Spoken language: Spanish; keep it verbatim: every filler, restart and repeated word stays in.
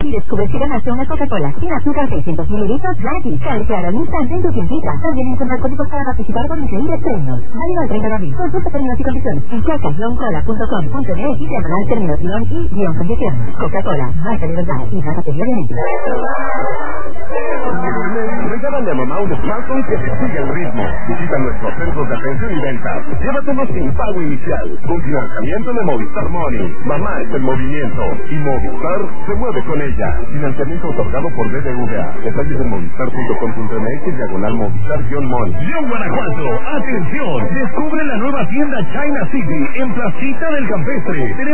y descubre si ganaste una Coca-Cola sin azúcar seiscientos mililitros gratis. Sale claro al instante en tu tiendita. También encontrar códigos para participar con increíbles premios. Válido al treinta de abril. Consulta términos y condiciones en coca guion cola punto com punto m x diagonal términos guión y guión condiciones. Coca-Cola, marca de verdad y trátate diariamente. Regálale a mamá un smartphone que te siga el ritmo. Visita nuestros centros de atención y venta. Llévatelo sin pago inicial. Con financiamiento de Movistar Money. Mamá es el movimiento. Y Movistar se mueve con ella. Financiamiento otorgado por B B V A. Detalles en movistar punto com punto m x diagonal Movistar-Money. León, Guanajuato, atención. Descubre la nueva tienda China City en Placita del Campestre.